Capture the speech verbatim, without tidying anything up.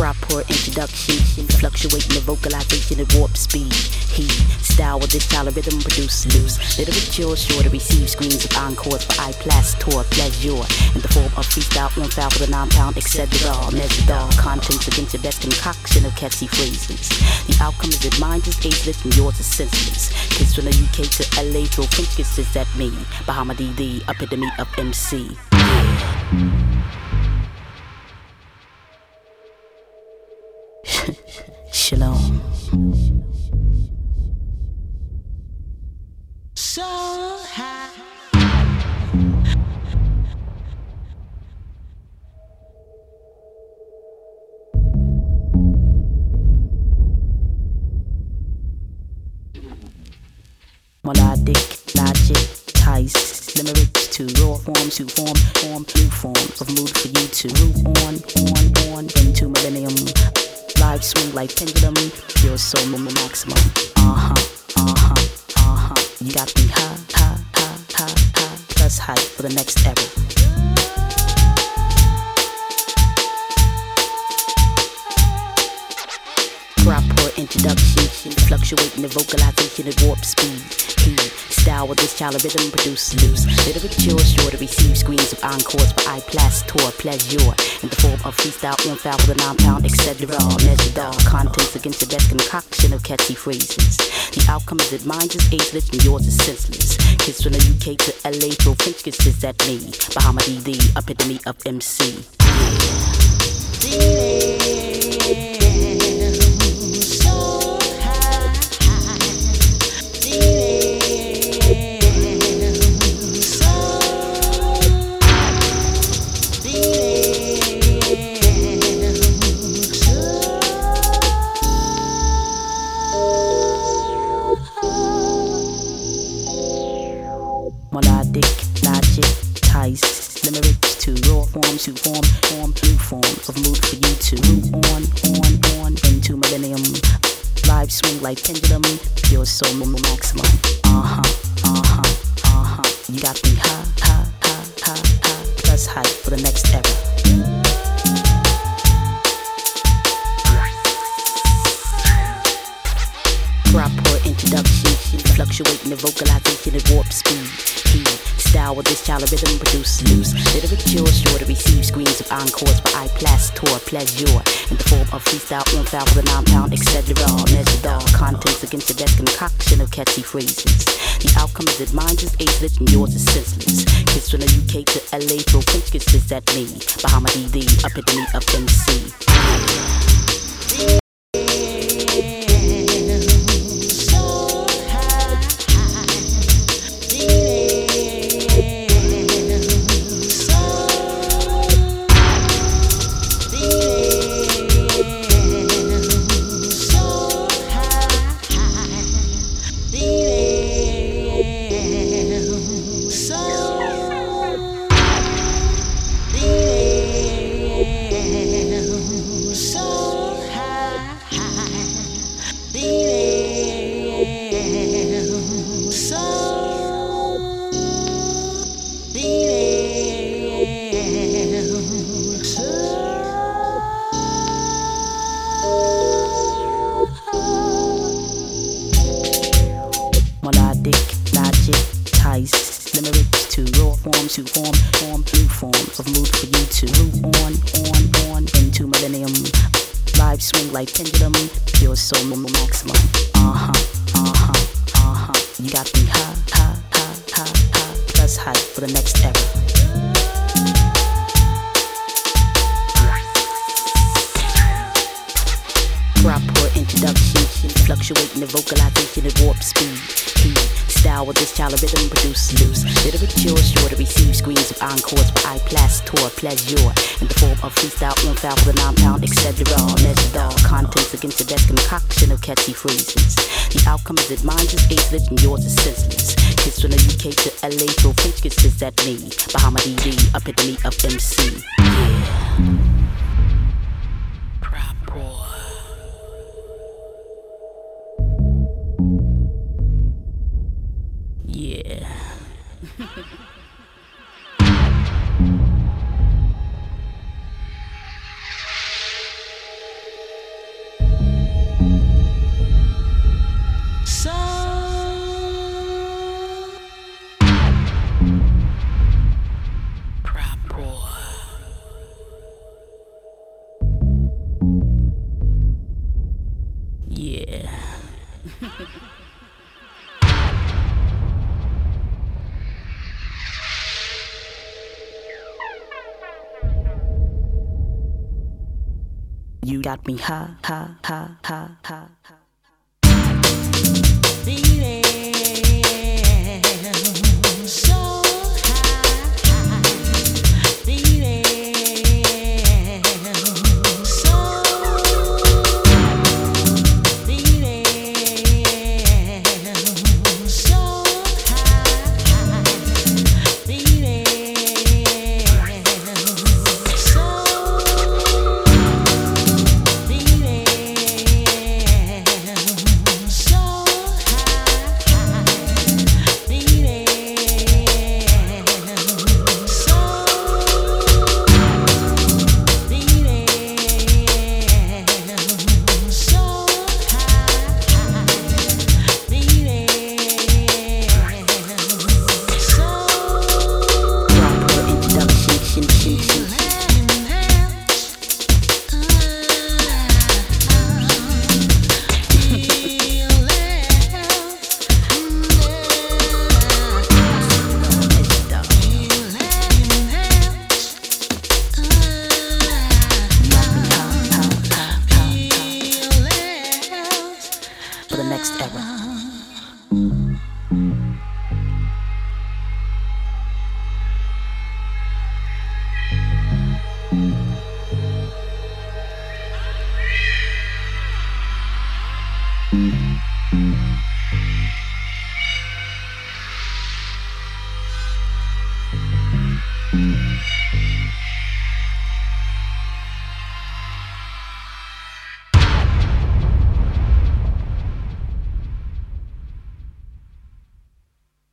Proper introduction, fluctuating the vocalization at warp speed. Heat, style with this style of rhythm produce loose. Literature sure to receive screens of encores for eye tour pleasure. In the form of freestyle on file for the nine-pound, et cetera. Measured all contents against your best concoction of catchy phrases. The outcome is that mine is ageless and yours is senseless. Kids from the U K to L A throw French kisses at me. Bahama D, the epitome of M C. Shalom. So high. Melodic, logic, ties, limericks to raw forms who form, form new forms of mood for you to root on, on, on into millennium. Live swing like pendulum, pure soul maximum. Uh-huh, uh-huh, uh-huh. You got me high, high, high, high, high, plus high for the next era. Proper introduction, fluctuating the vocalization at warp speed. Heat, style with this style of rhythm produce loose. Literature sure to receive screens of encores for eye tour pleasure. In the form of freestyle on file with a nine-pound, et cetera. Measured all contents against your best concoction of catchy phrases. The outcome is that mine is ageless and yours is senseless. Kids from the U K to L A throw French kisses at me. Bahama D, the epitome of M C. Yeah. Melodic, logic, ties, limericks to raw forms who form, form new forms of mood for you to root on, on, on into millennium. Live swing like pendulum, pure soul maximum. Uh-huh, uh-huh, uh-huh. You got me high, high, high, high, high, plus high for the next era. Proper introduction, fluctuating the vocalization at warp speed. Heat, style with this style of rhythm produce loose. Literature sure to receive screens of encores for eye tour pleasure. In the form of freestyle on file with a nine-pound, et cetera. Measured all contents against your best concoction of catchy phrases. The outcome is that mine is ageless and yours is senseless. Kids from the U K to L A throw French kisses at me. Bahama D, the epitome of M C. Melodic, logic, ties, limericks to raw forms who form, form new forms of mood for you to root on, on, on into millennium. Live swing like pendulum, pure soul maximum. Uh-huh, uh-huh, uh-huh. You got me high, high, high, high, high, plus high for the next era. Proper introduction, fluctuating the vocalization at warp speed. Heat, style with this style of rhythm produce loose. Literature sure to receive screens of encores for eye tour pleasure. In the form of freestyle on file with a nine-pound, et cetera. Measured all contents against the best concoction of catchy phrases. The outcome is that mine is ageless and yours is senseless. Kids from the U K to L A throw French kisses at me. Bahama D, the epitome of M C. Yeah. Proper. Yeah. you got me ha ha ha ha ha ha. Feeling so high, feeling so, feeling so high, feeling so, feeling so for the next era. Mm-hmm.